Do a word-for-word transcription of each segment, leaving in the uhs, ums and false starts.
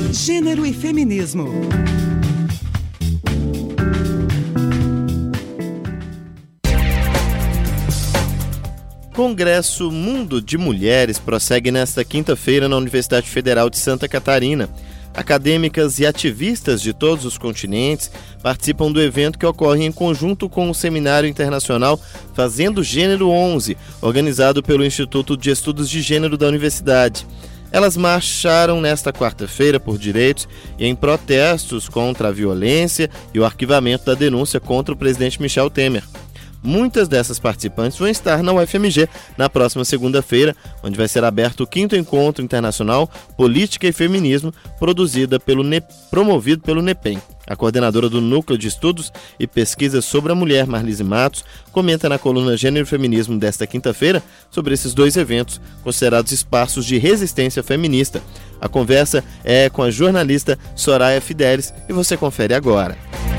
Gênero e feminismo. Congresso Mundo de Mulheres prossegue nesta quinta-feira na Universidade Federal de Santa Catarina. Acadêmicas e ativistas de todos os continentes participam do evento que ocorre em conjunto com o Seminário Internacional Fazendo Gênero onze, organizado pelo Instituto de Estudos de Gênero da Universidade. Elas marcharam nesta quarta-feira por direitos e em protestos contra a violência e o arquivamento da denúncia contra o presidente Michel Temer. Muitas dessas participantes vão estar na U F M G na próxima segunda-feira, onde vai ser aberto o quinto Encontro Internacional Política e Feminismo, produzida pelo Ne... promovido pelo NEPEM. A coordenadora do Núcleo de Estudos e Pesquisas sobre a Mulher, Marlise Matos, comenta na coluna Gênero e Feminismo desta quinta-feira sobre esses dois eventos, considerados espaços de resistência feminista. A conversa é com a jornalista Soraya Fidelis e você confere agora.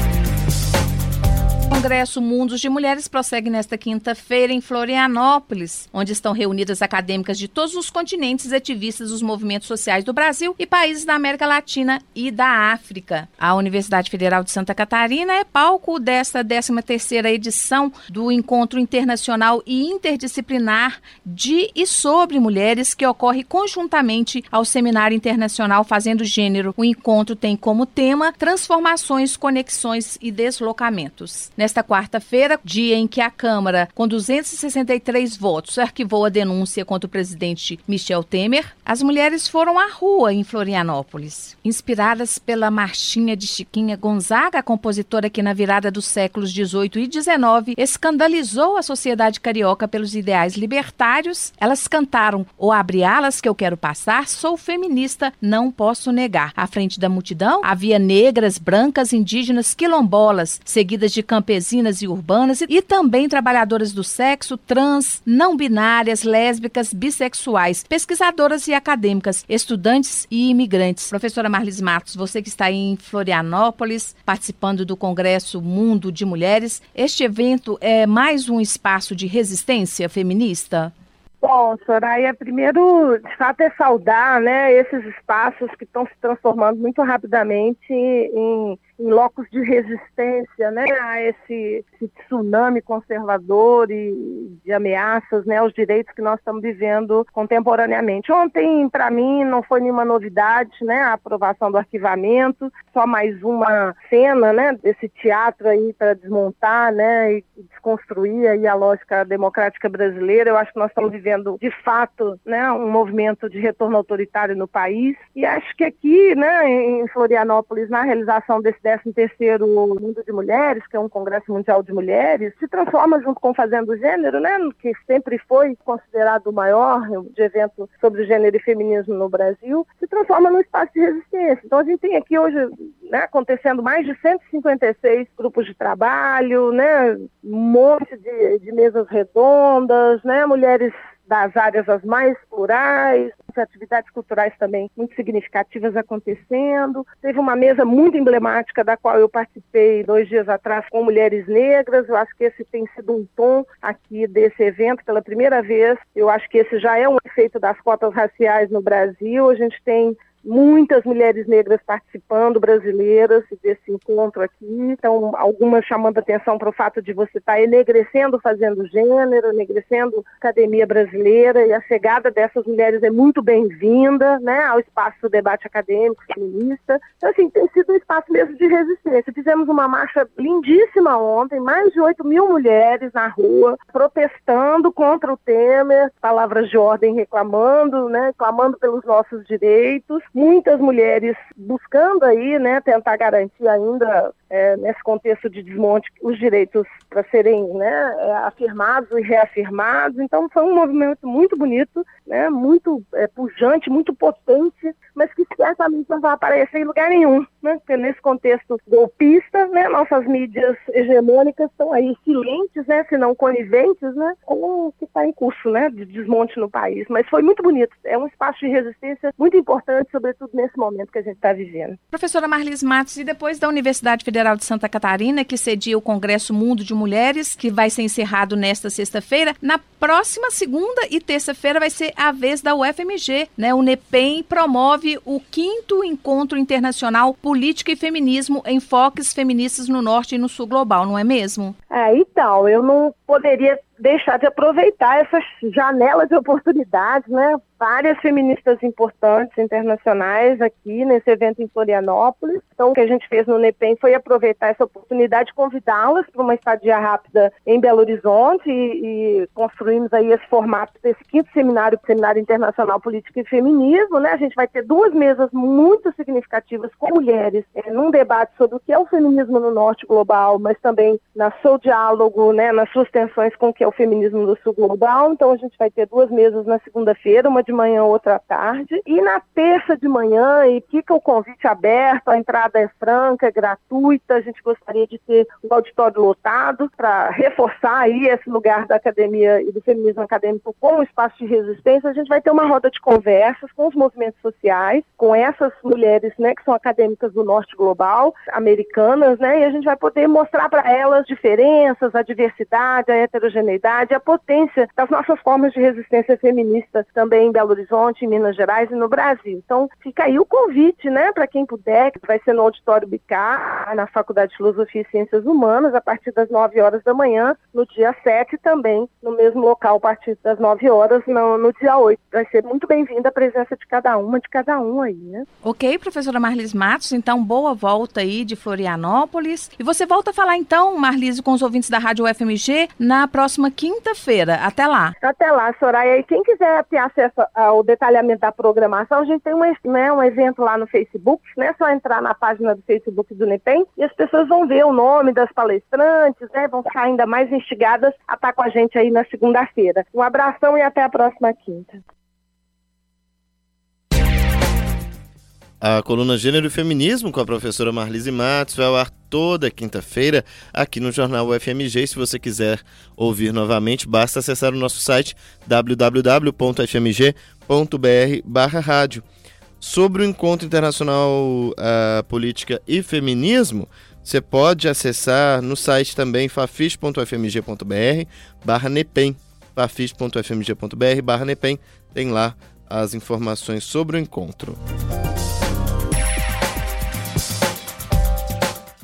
O Congresso Mundos de Mulheres prossegue nesta quinta-feira em Florianópolis, onde estão reunidas acadêmicas de todos os continentes e ativistas dos movimentos sociais do Brasil e países da América Latina e da África. A Universidade Federal de Santa Catarina é palco desta décima terceira edição do Encontro Internacional e Interdisciplinar de e sobre Mulheres, que ocorre conjuntamente ao Seminário Internacional Fazendo Gênero. O encontro tem como tema transformações, conexões e deslocamentos. Nesta quarta-feira, dia em que a Câmara, com duzentos e sessenta e três votos, arquivou a denúncia contra o presidente Michel Temer, as mulheres foram à rua em Florianópolis. Inspiradas pela marchinha de Chiquinha Gonzaga, a compositora que na virada dos séculos dezoito e dezenove escandalizou a sociedade carioca pelos ideais libertários, elas cantaram "Ou abre alas que eu quero passar, sou feminista, não posso negar". À frente da multidão havia negras, brancas, indígenas, quilombolas, seguidas de campesinas e urbanas, e também trabalhadoras do sexo, trans, não binárias, lésbicas, bissexuais, pesquisadoras e acadêmicas, estudantes e imigrantes. Professora Marlise Matos, você que está em Florianópolis, participando do Congresso Mundo de Mulheres, este evento é mais um espaço de resistência feminista? Bom, Soraya, primeiro, de fato, é saudar, né, esses espaços que estão se transformando muito rapidamente em, em locos de resistência, né, a esse, esse tsunami conservador e de ameaças, né, aos direitos que nós estamos vivendo contemporaneamente. Ontem, para mim, não foi nenhuma novidade, né, a aprovação do arquivamento, só mais uma cena, né, desse teatro aí para desmontar, né, e desconstruir aí a lógica democrática brasileira. Eu acho que nós estamos vivendo de fato, né, um movimento de retorno autoritário no país, e acho que aqui, né, em Florianópolis, na realização desse décimo terceiro Mundo de Mulheres, que é um Congresso Mundial de Mulheres, se transforma junto com o Fazendo Gênero, né, que sempre foi considerado o maior de evento sobre gênero e feminismo no Brasil, se transforma num espaço de resistência. Então a gente tem aqui hoje, né, acontecendo mais de cento e cinquenta e seis grupos de trabalho, né, um monte de, de mesas redondas, né, mulheres das áreas as mais plurais, atividades culturais também muito significativas acontecendo. Teve uma mesa muito emblemática da qual eu participei dois dias atrás com mulheres negras. Eu acho que esse tem sido um tom aqui desse evento pela primeira vez. Eu acho que esse já é um efeito das cotas raciais no Brasil. A gente tem muitas mulheres negras participando, brasileiras, desse encontro aqui. Então, algumas chamando atenção para o fato de você estar enegrecendo, fazendo gênero, enegrecendo a academia brasileira, e a chegada dessas mulheres é muito bem-vinda, né, ao espaço do debate acadêmico feminista. Então, assim, tem sido um espaço mesmo de resistência. Fizemos uma marcha lindíssima ontem, mais de oito mil mulheres na rua, protestando contra o Temer, palavras de ordem reclamando, né, clamando pelos nossos direitos. Muitas mulheres buscando aí, né, tentar garantir ainda, é, nesse contexto de desmonte, os direitos para serem, né, é, afirmados e reafirmados. Então foi um movimento muito bonito, né, muito é, pujante, muito potente, mas que certamente não vai aparecer em lugar nenhum, né? Porque nesse contexto golpista, né, nossas mídias hegemônicas estão aí silentes, né, se não coniventes, né, com o que está em curso, né, de desmonte no país. Mas foi muito bonito, é um espaço de resistência muito importante, sobretudo nesse momento que a gente está vivendo. Professora Marlise Matos, e depois da Universidade Federal de Santa Catarina, que cedia o Congresso Mundo de Mulheres, que vai ser encerrado nesta sexta-feira, na próxima segunda e terça-feira vai ser a vez da U F M G, né? O NEPEM promove o quinto Encontro Internacional Política e Feminismo, Enfoques Feministas no Norte e no Sul Global, não é mesmo? É, então, eu não poderia deixar de aproveitar essa janela de oportunidades, né? Várias feministas importantes internacionais aqui nesse evento em Florianópolis. Então, o que a gente fez no NEPEM foi aproveitar essa oportunidade, convidá-las para uma estadia rápida em Belo Horizonte e, e construímos aí esse formato desse quinto seminário, Seminário Internacional Política e Feminismo, né? A gente vai ter duas mesas muito significativas com mulheres, é, num debate sobre o que é o feminismo no Norte Global, mas também no seu diálogo, né, nas suas tensões com o que é o feminismo do Sul Global. Então, a gente vai ter duas mesas na segunda-feira, uma de manhã, outra à tarde. E na terça de manhã, e fica o convite aberto, a entrada é franca, é gratuita, a gente gostaria de ter o auditório lotado para reforçar aí esse lugar da academia e do feminismo acadêmico como espaço de resistência. A gente vai ter uma roda de conversas com os movimentos sociais, com essas mulheres, né, que são acadêmicas do Norte Global, americanas, né, e a gente vai poder mostrar para elas diferenças, a diversidade, a heterogeneidade, a potência das nossas formas de resistência feminista também em Belo Horizonte, em Minas Gerais e no Brasil. Então, fica aí o convite, né, para quem puder, que vai ser no Auditório Bicar, na Faculdade de Filosofia e Ciências Humanas, a partir das nove horas da manhã, no dia sete, também no mesmo local, a partir das nove horas, no, no dia oito. Vai ser muito bem-vinda a presença de cada uma, de cada um aí, né? Ok, professora Marlise Matos, então boa volta aí de Florianópolis. E você volta a falar então, Marlise, com os ouvintes da Rádio U F M G na próxima quinta-feira. Até lá. Até lá, Soraya. E quem quiser ter acesso ao detalhamento da programação, a gente tem um, né, um evento lá no Facebook, né? É só entrar na página do Facebook do NEPEM e as pessoas vão ver o nome das palestrantes, né? Vão ficar ainda mais instigadas a estar com a gente aí na segunda-feira. Um abração e até a próxima quinta. A coluna Gênero e Feminismo com a professora Marlise Matos vai ao ar toda quinta-feira aqui no Jornal U F M G. Se você quiser ouvir novamente, basta acessar o nosso site w w w ponto f m g ponto b r barra rádio. Sobre o Encontro Internacional uh, Política e Feminismo, você pode acessar no site também fafis ponto f m g ponto b r barra nepem. fafis ponto f m g ponto b r barra nepem. Tem lá as informações sobre o encontro.